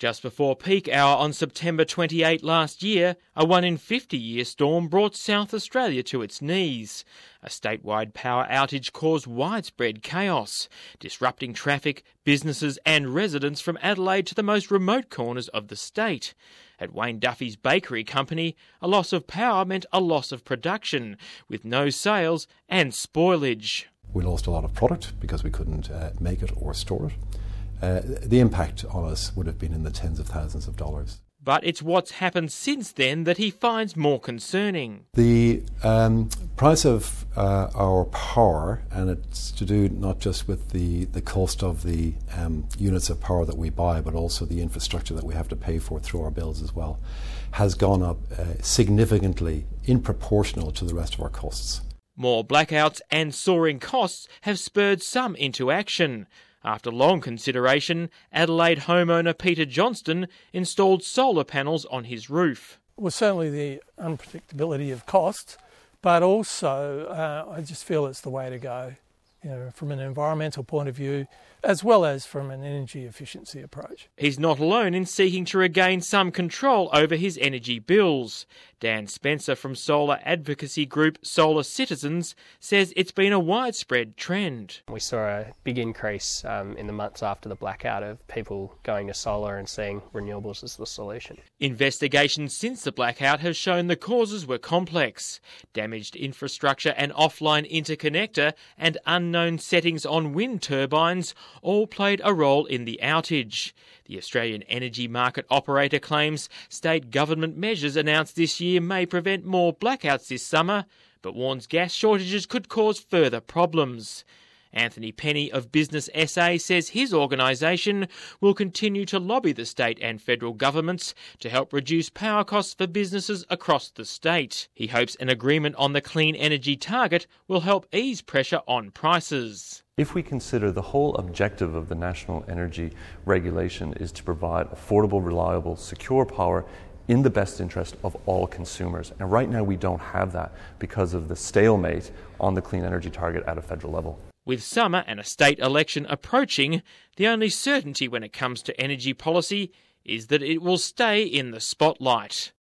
Just before peak hour on September 28 last year, a 1 in 50-year storm brought South Australia to its knees. A statewide power outage caused widespread chaos, disrupting traffic, businesses and residents from Adelaide to the most remote corners of the state. At Wayne Duffy's bakery company, a loss of power meant a loss of production, with no sales and spoilage. We lost a lot of product because we couldn't make it or store it. The impact on us would have been in the tens of thousands of dollars. But it's what's happened since then that he finds more concerning. The price of our power, and it's to do not just with the cost of the units of power that we buy, but also the infrastructure that we have to pay for through our bills as well, has gone up significantly in proportional to the rest of our costs. More blackouts and soaring costs have spurred some into action. After long consideration, Adelaide homeowner Peter Johnston installed solar panels on his roof. Well, certainly the unpredictability of costs, but also I just feel it's the way to go, from an environmental point of view, as well as from an energy efficiency approach. He's not alone in seeking to regain some control over his energy bills. Dan Spencer from solar advocacy group Solar Citizens says it's been a widespread trend. We saw a big increase in the months after the blackout of people going to solar and seeing renewables as the solution. Investigations since the blackout have shown the causes were complex. Damaged infrastructure and offline interconnector and unknown settings on wind turbines all played a role in the outage. The Australian Energy Market Operator claims state government measures announced this year may prevent more blackouts this summer, but warns gas shortages could cause further problems. Anthony Penny of Business SA says his organisation will continue to lobby the state and federal governments to help reduce power costs for businesses across the state. He hopes an agreement on the clean energy target will help ease pressure on prices. If we consider the whole objective of the National Energy Regulation is to provide affordable, reliable, secure power in the best interest of all consumers. And right now we don't have that because of the stalemate on the clean energy target at a federal level. With summer and a state election approaching, the only certainty when it comes to energy policy is that it will stay in the spotlight.